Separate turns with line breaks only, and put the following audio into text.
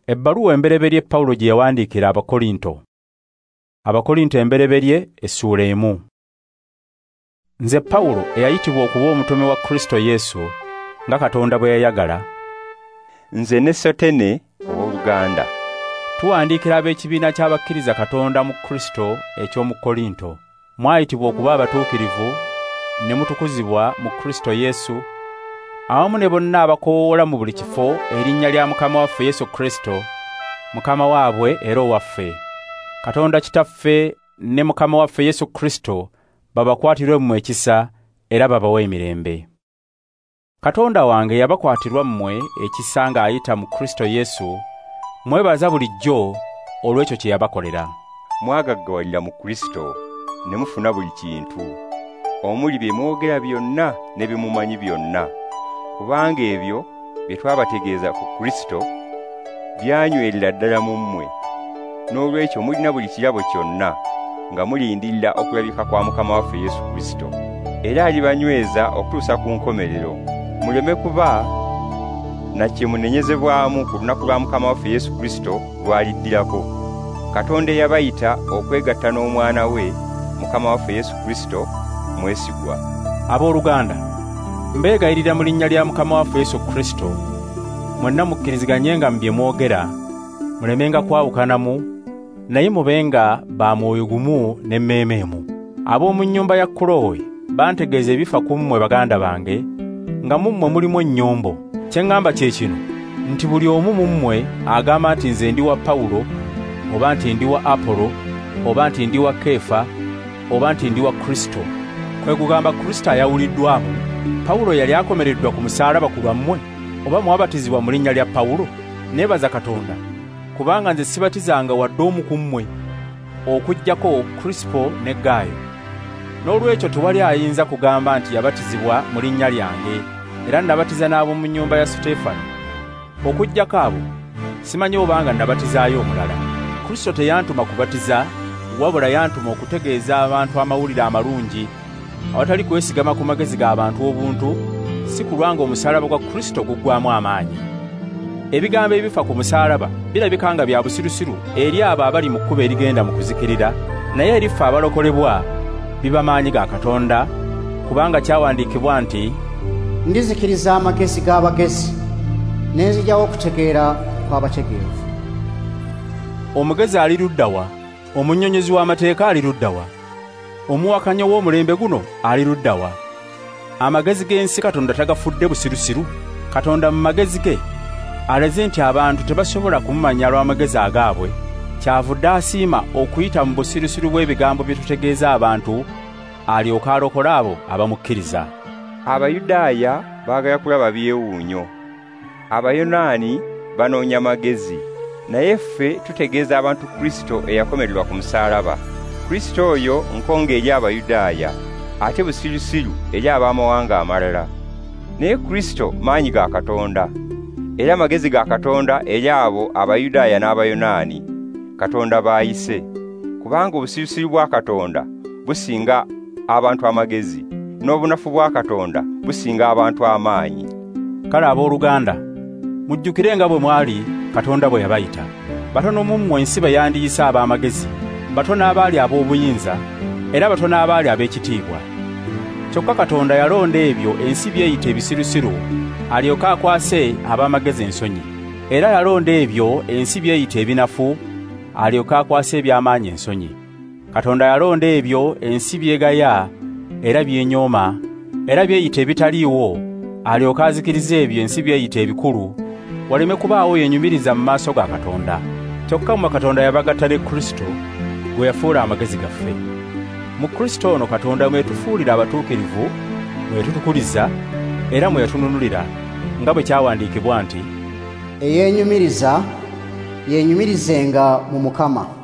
Ebbaluwa embereberye Pawulo gye yawandiikira Abakolinto. Abakolinto embereberye essuula 1. Nze Pawulo eyayitibwa okuba omutume wa Kristo Yesu nga Katonda bwe yayagala.
Nze ne Sotene ow'oluganda.
Tuwandiikira ab'ekibiina ky'abakkiriza Katonda mu Kristo eky'omu Kolinto. Mwayitibwa okuba abatuukirivu ne mutukuzibwa mu Kristo Yesu, awamu ne bonna abakoowoola mu buli kifo erinnya lya Mukama waffe Yesu Kristo, Mukama waabwe era owaffe. Katonda Kitaffe ne Mukama waffe Yesu Kristo babakwatirwe mmwe ekisa era babawe emirembe. Katonda wange yabakwatirwa mmwe ekisa ng'ayita mu Kristo Yesu, mwebaza bulijjo olw'ekyo kye yabakolera.
Mwagaggawalira mu Kristo ne mufuna buli kintu, omuli bye mwogera byonna ne bye mumanyi byonna, kubanga ebyo bye twabategeeza ku Kristo byanywerera ddala mu mmwe. N'olwekyo mulina buli kirabo kyonna nga mulindirira okulabika kwa Mukama waffe Yesu Kristo, era alibanyweza okutuusa ku nkomerero, muleme kuba na kye munenyezebwamu ku lunaku lwa Mukama waffe Yesu Kristo lwaliddirako. Katonda yabayita okwegatta n'omwana we Mukama waffe Yesu Kristo mwesigwa.
Abooluganda, mbeegayirira mu linnya lya Mukama waffe Yesu Kristo, mwenna mukkiriziganye mu bye mwogera, mulemenga kwawukanamu, naye mubenga ba mwoyo gumu n'emmeeme emu. Ab'omu nnyumba ya Kulowe bantegeeza ebifa ku mmwe baganda bange, nga mu mmwe mulimu ennyombo. Kye ŋŋamba kye kino, nti buli omu mu mmwe agamba nti nze ndi wa Pawulo, oba nti ndi wa Apolo, oba nti ndi wa Keefa, oba nti ndi wa Kristo. Kwe kugamba Kristo ayawuliddwamu. Pawulo yali akomereddwa ku musaalaba ku lwammwe, oba mwabatizibwa mu linnya lya Pawulo? Neebaza Katonda, kubanga nze sibatizanga wadde omu ku mmwe, okuggyako Krisipo ne Gaayo. N'olwekyo tewali ayinza kugamba nti yabatizibwa mu linnya lyange, era nabatiza n'ab'omu nnyumba ya Siteefano. Okuggyako abo, simanyi obanga nabatizaayo omulala. Kristo teyantuma kubatiza, wabula yantuma okutegeeza abantu amawulire amalungi, awatali kwesigama ku magezi g'abantu obuntu, si kulwanga omusaalaba gwa Kristo guggwamu amaanyi. Ebigambo ebifa ku musaalaba birabika nga bya busirusiru eri abo abali mu kkubo erigenda mu kuzikirira, naye eri ffe abalokolebwa biba maanyi ga Katonda, kubanga kyawandiikibwa nti,
ndizikiriza amagezi g'abagezi, ne nzigyawo okutegeera kw'abategeevu.
Omugezi ali ludda wa? Omunnyonnyozi w'amateeka ali ludda wa? Omuwakanyi w'omulembe guno ali ludda wa? Amagezi g'ensi Katonda tagafudde busirusiru? Katonda mu magezi ge alaze nti abantu tebasobola kumumanya lw'amagezi agaabwe, kyavudde asiima okuyita mu busirusiru bw'ebigambo bye tutegeeza abantu, alyoke alokole abo abamukkiriza.
Abayudaaya baagala kulaba byewuunyo, Abayonaani banoonya magezi, naye ffe tutegeeza abantu Kristo eyakomererwa ku musaalaba. Kristo oyo nkonga eri Abayudaaya, ate busirusiru eri ab'amawanga amalala. Naye Kristo maanyi ga Katonda, era magezi ga Katonda eri abo Abayudaaya n'Abayonaani Katonda baayise, kubanga obusirusiru bwa Katonda businga abantu amagezi, n'obunafu bwa Katonda businga abantu amaanyi.
Kale abooluganda, mujjukire nga bwe mwali Katonda bwe yabayita. Batono mu mmwe ensi bwe yandiyise ab'amagezi, batono abaali ab'obuyinza, era batono abaali ab'ekitiibwa. Kyokka Katonda yalonda ebyo ensi byeyita ebisirusiru, alyoke akwase ab'amagezi ensonyi, era yalonda ebyo ensi byeyita ebinafu, alyoke akwase eby'amaanyi ensonyi. Katonda yalonda ebyo ensi byegaya era byenyooma, era byeyita ebitaliiwo, alyoke azikirize ebyo ensi byeyita ebikulu, waleme kubaawo yenyumiriza mu maaso ga Katonda. Kyokka mmwe Katonda yabagatta ne Kristo, gwe yafuula amagezi gaffe. Mu Kristo ono Katonda mwe tufuulira abatuukirivu, mwe tutukuliza, era mwe yatununulira, nga bwe kyawandiikibwa nti,
eyeenyumiriza yenyumirizenga mu Mukama.